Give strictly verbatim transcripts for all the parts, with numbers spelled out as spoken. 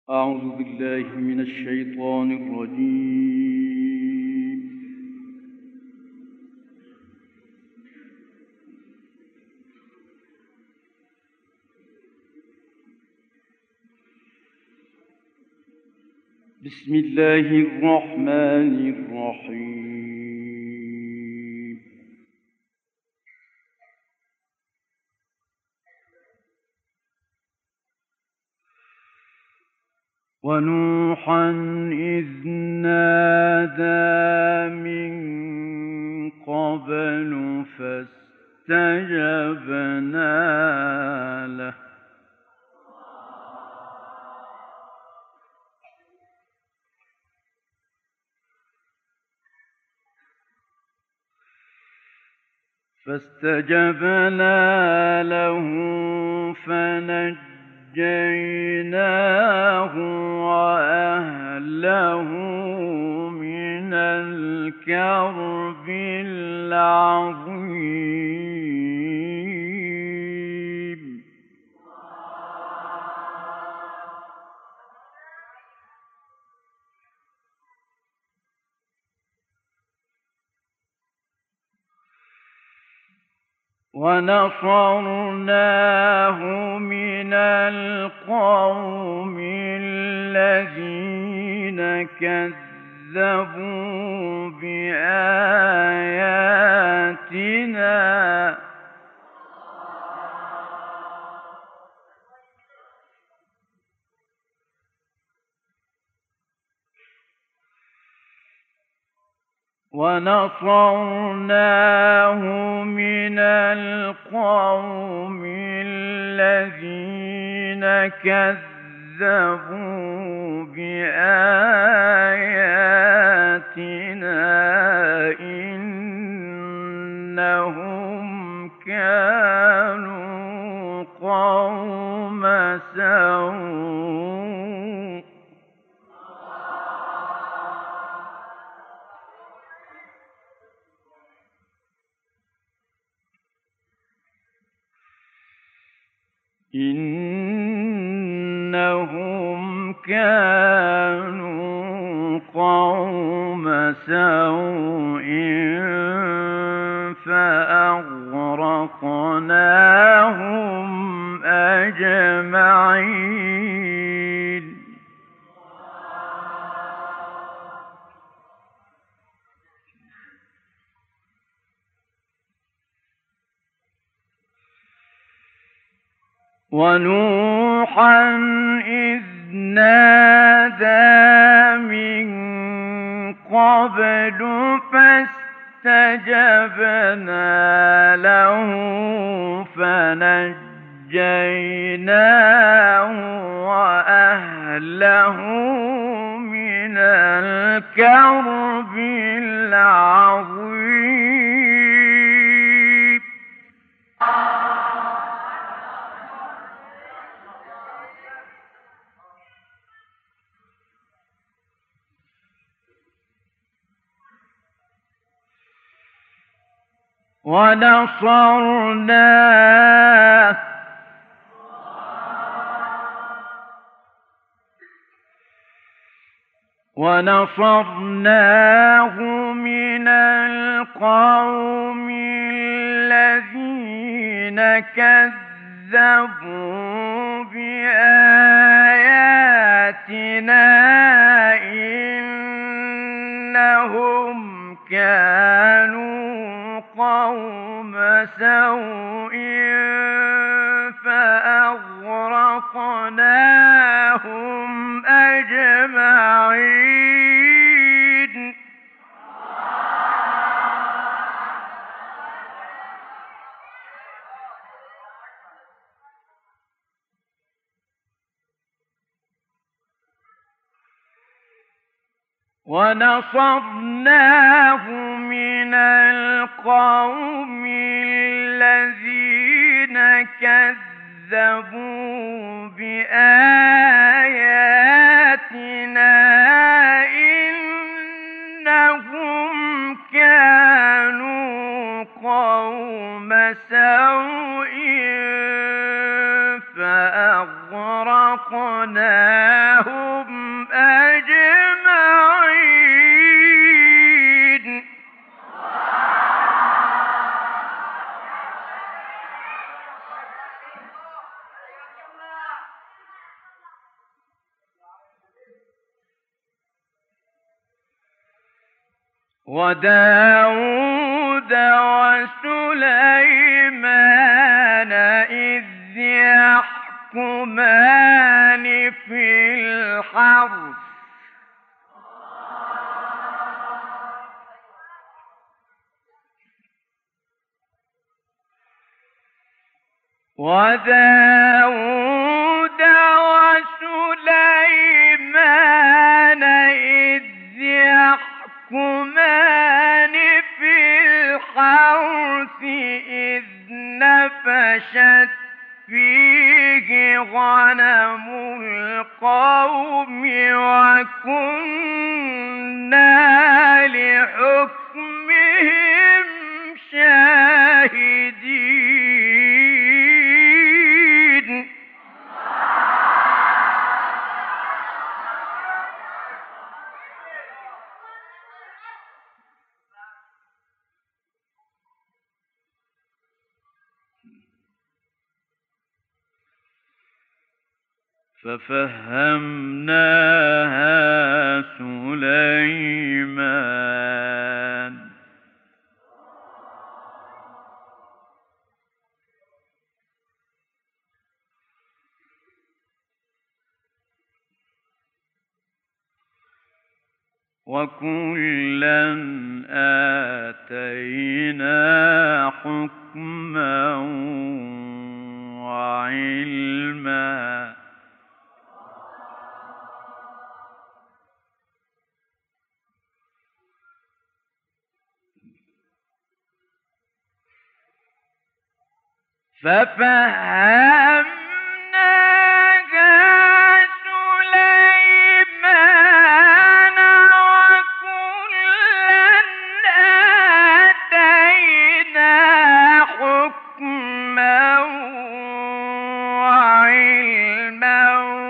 أعوذ بالله من الشيطان الرجيم. بسم الله الرحمن الرحيم. ونوحا إذ نادى من قبل فاستجبنا له فاستجبنا له فنجيناه وأهله من الكرب العظيم. ونصرناه من القوم الذين كذبوا بآياتنا ونصرناه من القوم الذين كذبوا بآياتنا إنهم كانوا قوم سوء. إنهم كانوا قوم سوء فأغرقناهم أجمعين. ونوحا إذ نادى من قبل فاستجبنا له فنجيناه وأهله من الكرب العظيم. ونصرناه ونصرناه من القوم الذين كذبوا بآياتنا إنهم كانوا قوم سوء فأغرقناهم أجمعين. ونصرناه من القوم الذين كذبوا بآياتنا إنهم كانوا قوم سوء فأغرقناهم وَدَاوُودَ وَسُلَيْمَانَ إِذْ يَحْكُمَانِ فِي الْحَرْثِ وَدَاوُودَ وَسُلَيْمَانَ إِذْ يَحْكُمَانِ فِي الْحَرْثِ إِذْ نَفَشَتْ فِيهِ غَنَمُ الْقَوْمِ وَكُنَّا لِحُكْمِهِمْ شَاهِدِينَ. فَفَهَّمْنَاهَا سُلَيْمَانَ ۚ وَكُلًّا آتَيْنَا حُكْمًا وَعِلْمًا. فَفَهَّمْنَاهَا سُلَيْمَانَ وَكُلًّا آتَيْنَا حُكْمًا وَعِلْمًا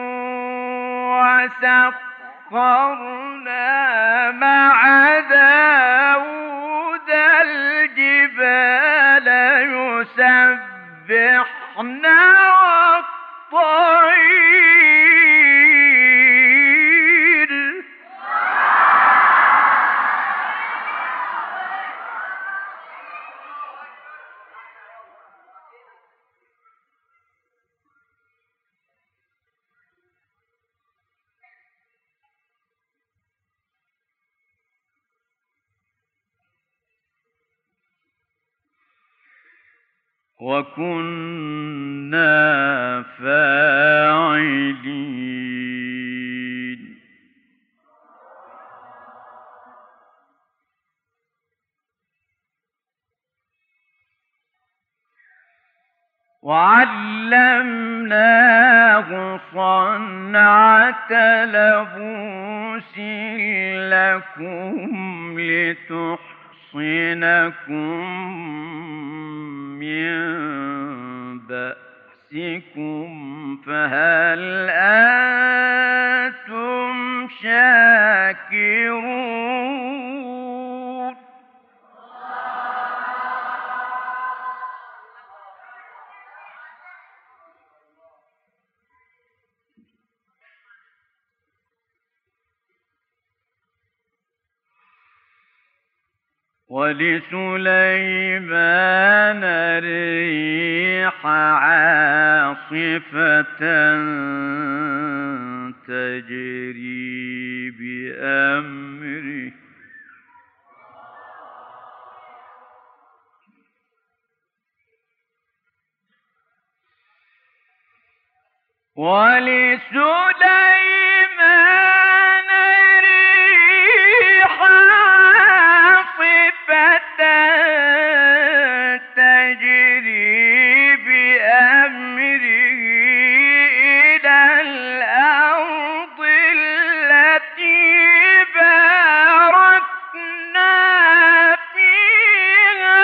وَسَخَّرْنَا مَعَ دَاوُودَ الْجِبَالَ يُسَبِّحْنَ وَالطَّيْرَ ۚ وَكُنَّا فَاعِلِينَ. وَعَلَّمْنَاهُ صَنْعَةَ لَبُوسٍ لَّكُمْ لِتُحْصِنَكُم مِّن بَأْسِكُمْ، فَهَلْ أَنتُمْ شَاكِرُونَ؟ وَلِسُلَيْمَانَ الرِّيحَ عَاصِفَةً تَجْرِي بِأَمْرِهِ وَلِسُلَيْمَانَ الرِّيحَ عَاصِفَةً تَجْرِي بِأَمْرِهِ إِلَى الْأَرْضِ الَّتِي بَارَكْنَا فِيهَا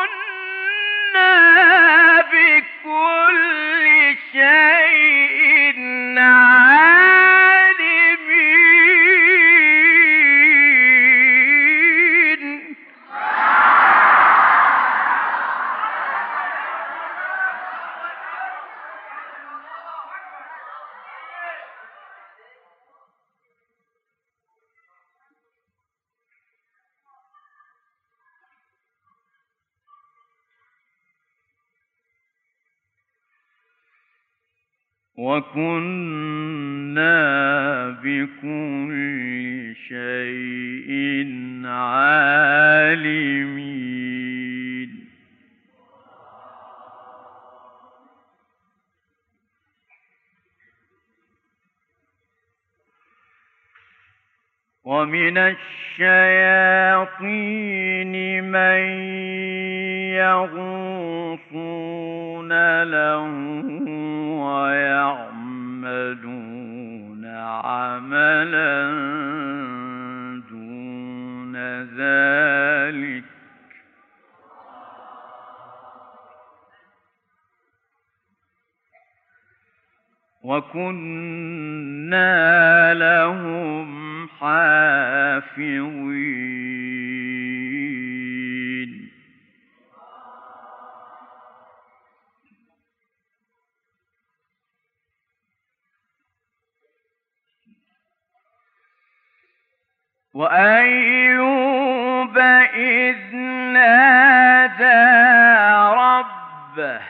وَكُنَّا بِكُلِّ شَيْءٍ وكنا بكل شيء عالمين. ومن الشياطين من يغوصون له ويعملون عملا دون ذلك، وكنا لهم حافظين. وأيوب إذ نادى ربه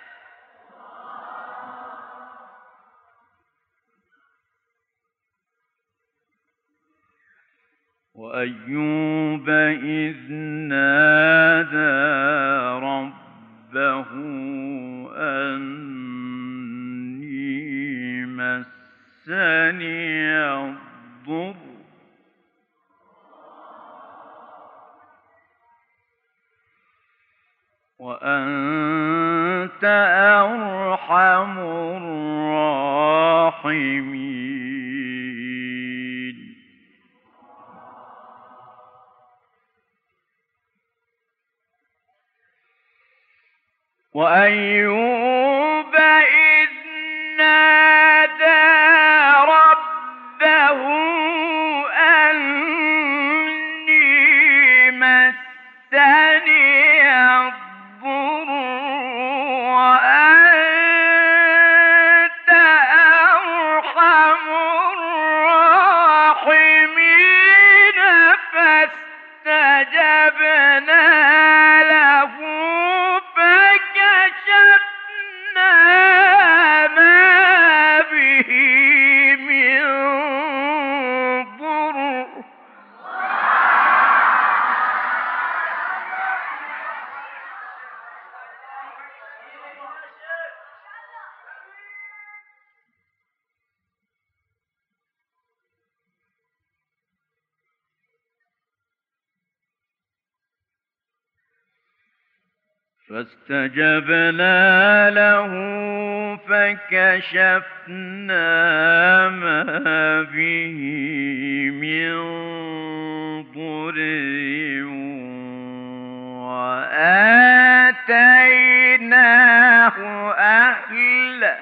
وأيوب إذ نادى ربه أني مسني الضر وأنت أرحم الراحمين. وأيوب إذ نادى ربه أني مسني الضر وأنت أرحم الراحمين، فاستجبنا له فكشفنا ما به من ضر فاستجبنا له فكشفنا ما به من ضر وآتيناه أهله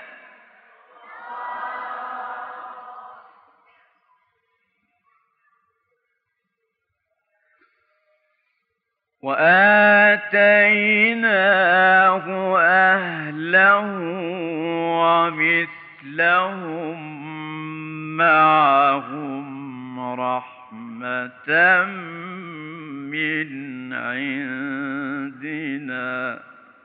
وآتيناه أهله ومثلهم معهم رحمة من عندنا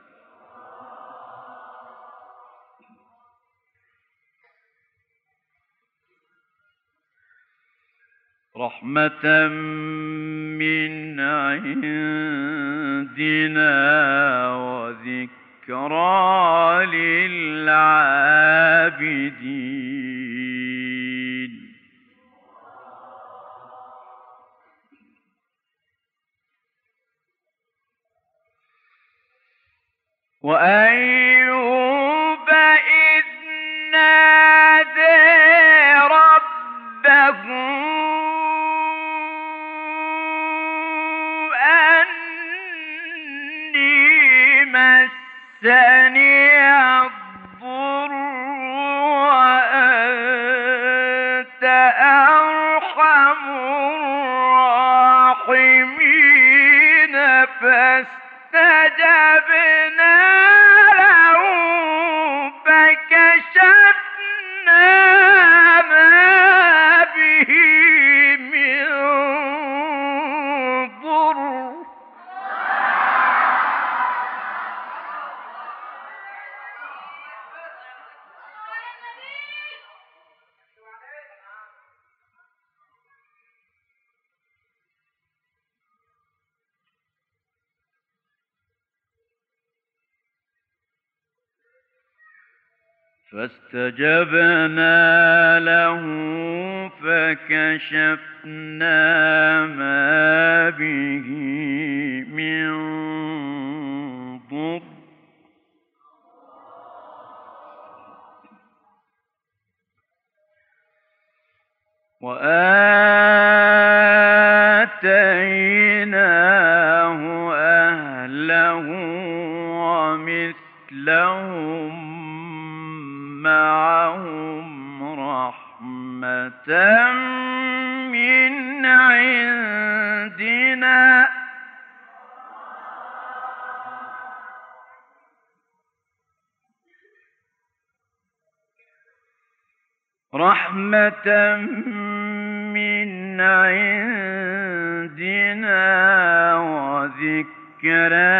رحمة من عندنا وذكرى للعابدين. وأيوب إذ نادى ربه أني مسني الضر وأنت أرحم الراحمين، فاستجبنا له فاستجبنا له فكشفنا ما به من ضر وآتيناه أهله ومثلهم معهم رحمة من عندنا رحمة من عندنا وذكرى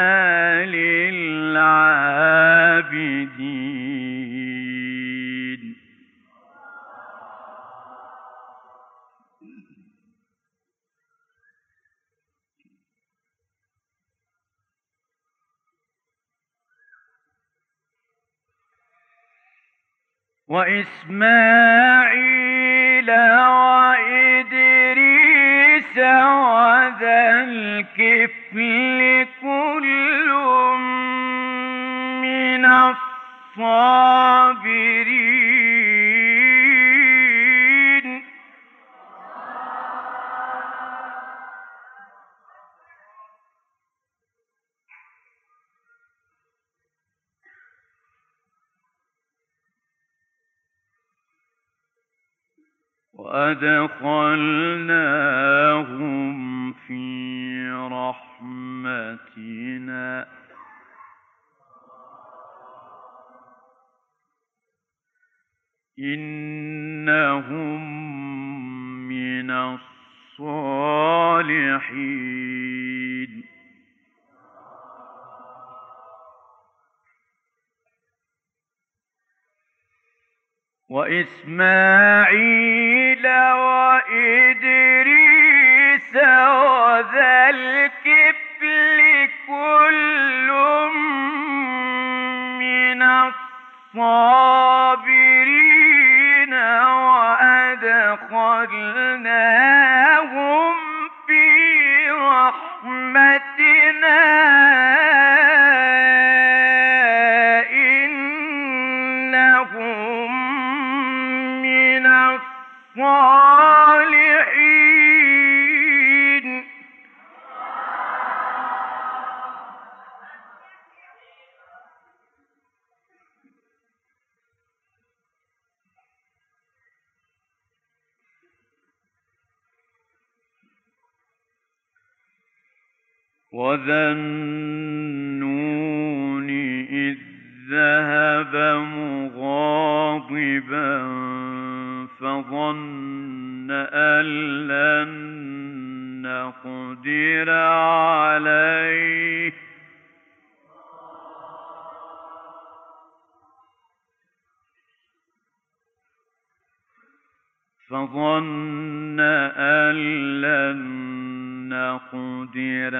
للعابدين. وإسماعيل وإدريس وذا الكفل كل من الصابرين. وأدخلناهم في رحمتنا إنهم من الصالحين. وإسماعيل وإدريس وذا الكفل كل من الصابرين وأدخلناهم في رحمتنا إنهم من الصالحين. وذا النون إذ ذهب مغاضبا فظن أن لن نقدر عليه فظن أن لن نقدر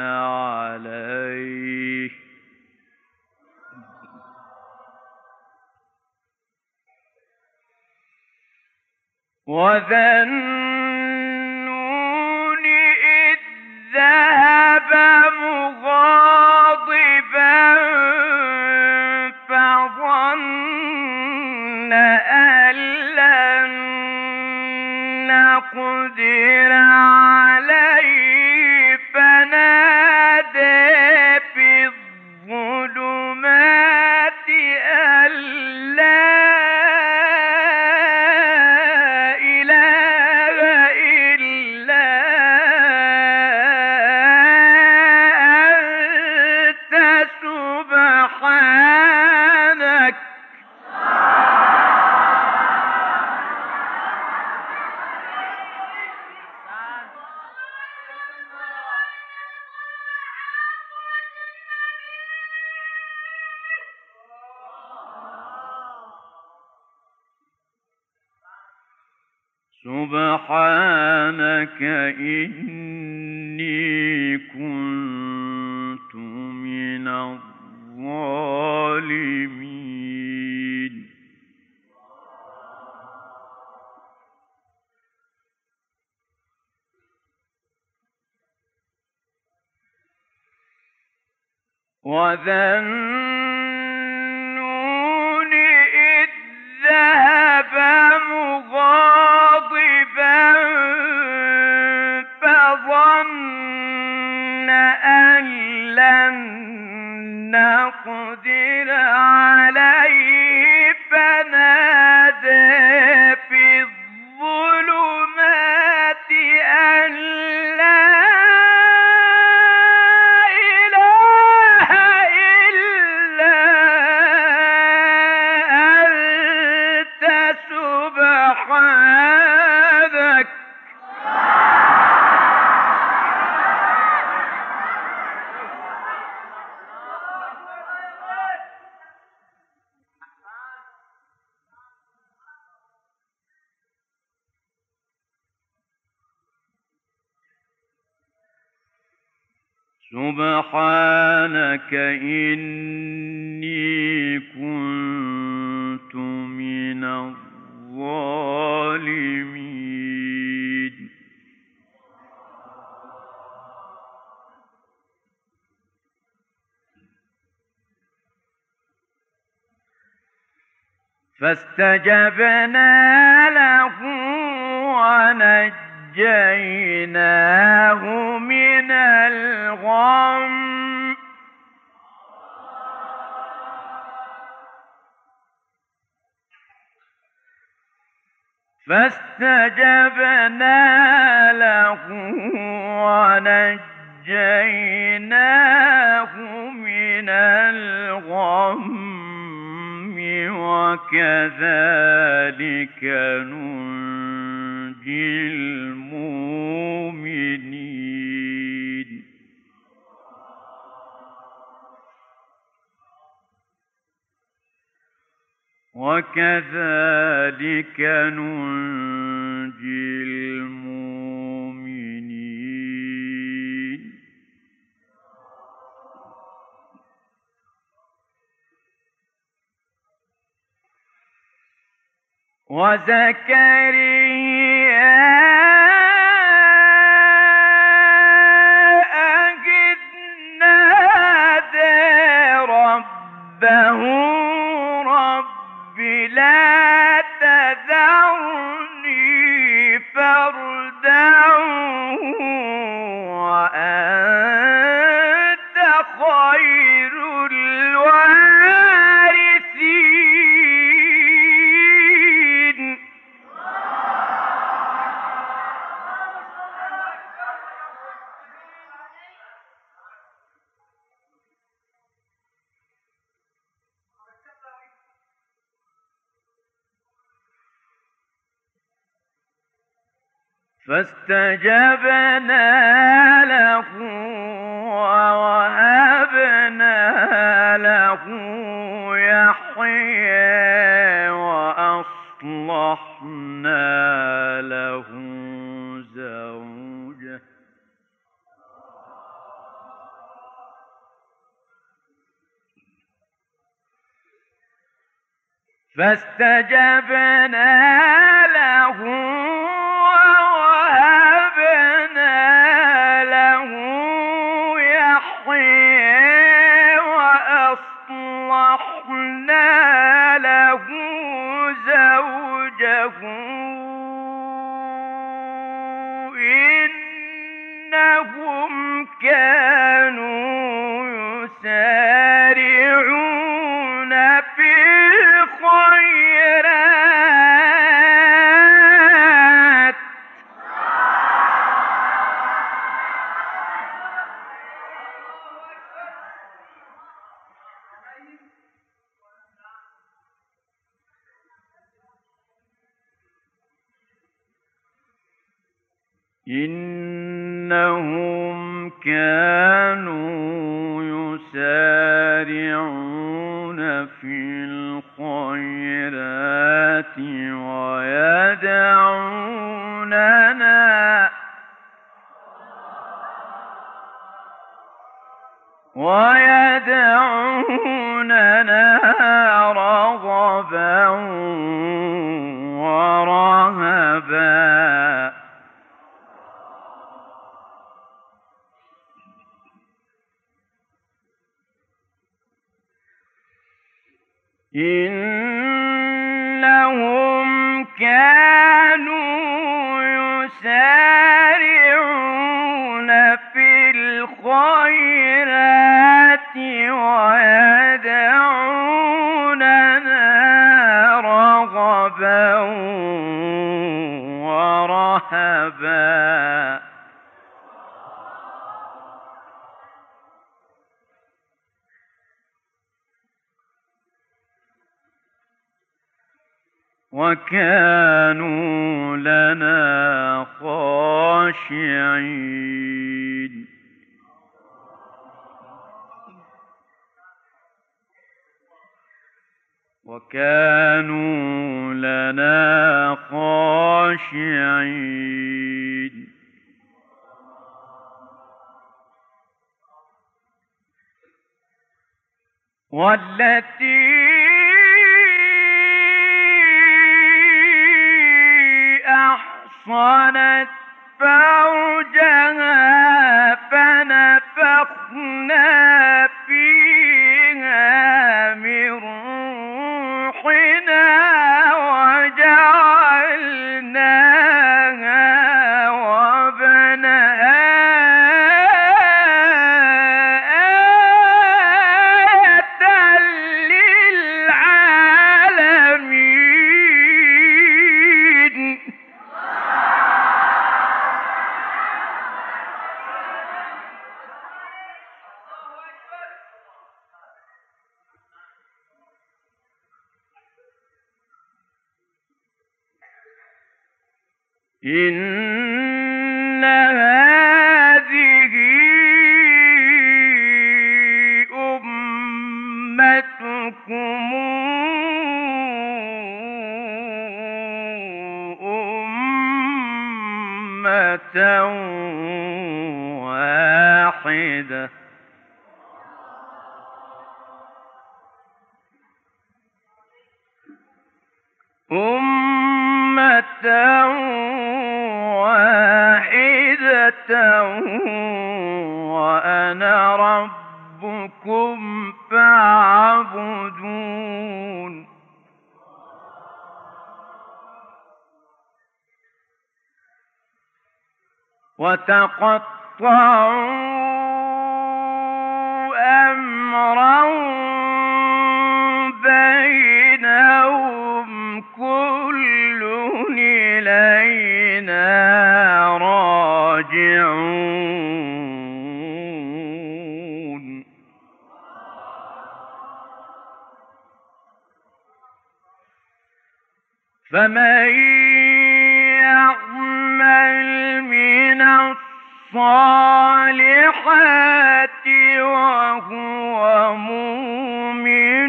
عليه وذا النون إذ ذهب مغاضبا فظن أن لن نقدر عليه فنادى في الظلمات أن لا إله إلا أنت سبحانك سبحانك إني كنت من الظالمين. وذا النون إذ ذهب مغاضبا فظن أن لن نقدر عليه فنادى في الظلمات أن لا إله إلا أنت سبحانك سبحانك إني كنت من الظالمين. فاستجبنا له ونجيناه من الغم فاستجبنا له ونجيناه من الغم وكذلك ننجي المؤمنين. وكذلك ننجي المؤمنين. وزكريا إذ نادى ربه رب لا تذرني فردا وأنت خير الوارثين. فاستجبنا له ووهبنا له يحيى وأصلحنا له زوجه فاستجبنا له ووهبنا له يحيى وأصلحنا له زوجه إنهم كانوا يسارعون في الخيرات إنهم كانوا يسارعون في الخيرات ويدعوننا ويدعوننا رغبا ورهبا يسارعون في الخيرات ويدعوننا رغبا ورهبا وكانوا لنا خاشعين وكانوا لنا خاشعين والتي أحصنت فرجها فنفخنا فيها من روحنا وجعلناها وابنها آية للعالمين. إن هذه أمتكم أمة واحدة أمة واحدة وأنا ربكم فاعبدون. وتقطعوا أمرهم بينهم كل إلينا راجعون. فمن يعمل من الصالحات وهو مؤمن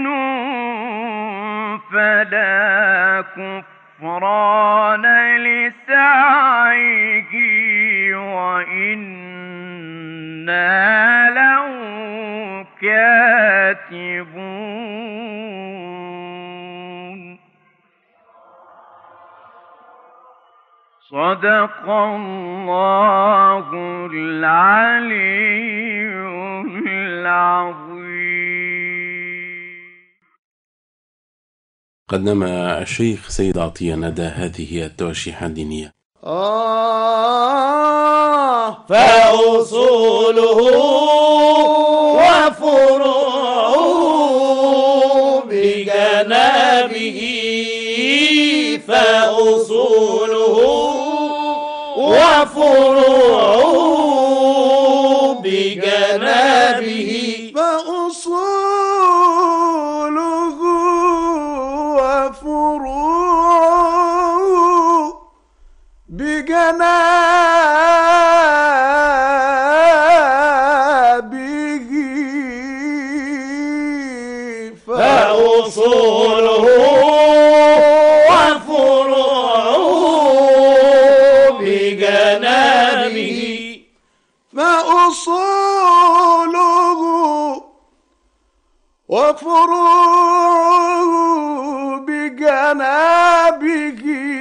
فلا كفران لسعيه وإنا له كاتبون. صدق الله العلي العظيم. قدم الشيخ سيد عطية ندى هذه التوشيحة الدينية. آه فأصوله وفروعه بجنابه فأصوله وفروعه بجنابه فأصوله وفروعه بجنابه فأصوله فأصوله وفروعه بجنابه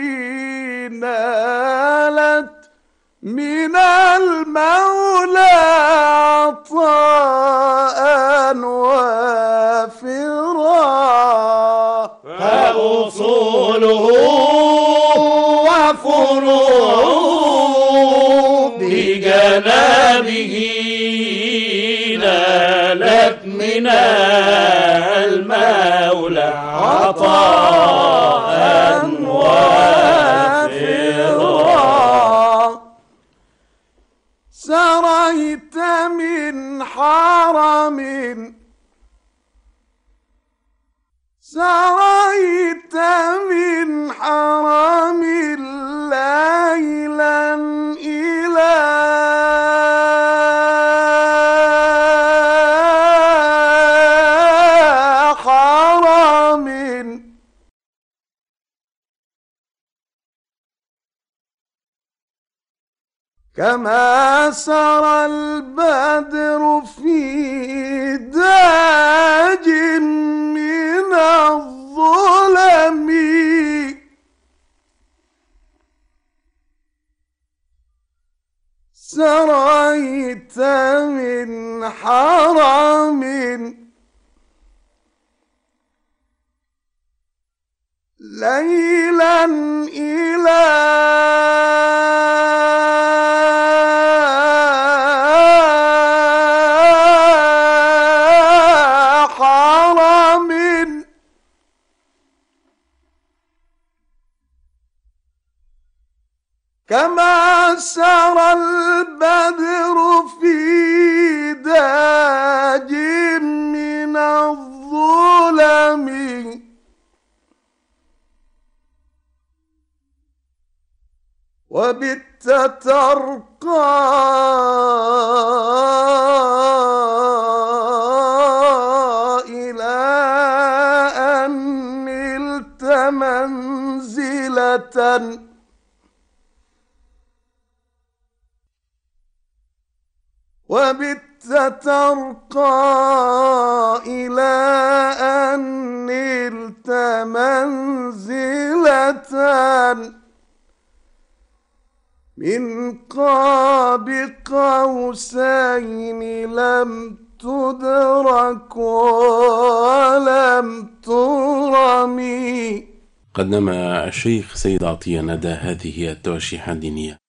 نالت من المولى عطاء وافرا. فأصوله فروع بجنابه نالت من المولى عطاء وافرا. سريت من حرم سريت من حرم ليلا إلى حرم كما سرى البدر في داج من الظلم. سريت من حرم ليلا إلى حرم كما سرى البدر في داج من الظلم. وبت ترقى إلى أن نلت منزلة وبت ترقى إلى أن نلت منزلة من قاب قوسين لم تدرك ولم ترمي. قدم الشيخ سيد عطية ندى هذه التوشيح الدينية.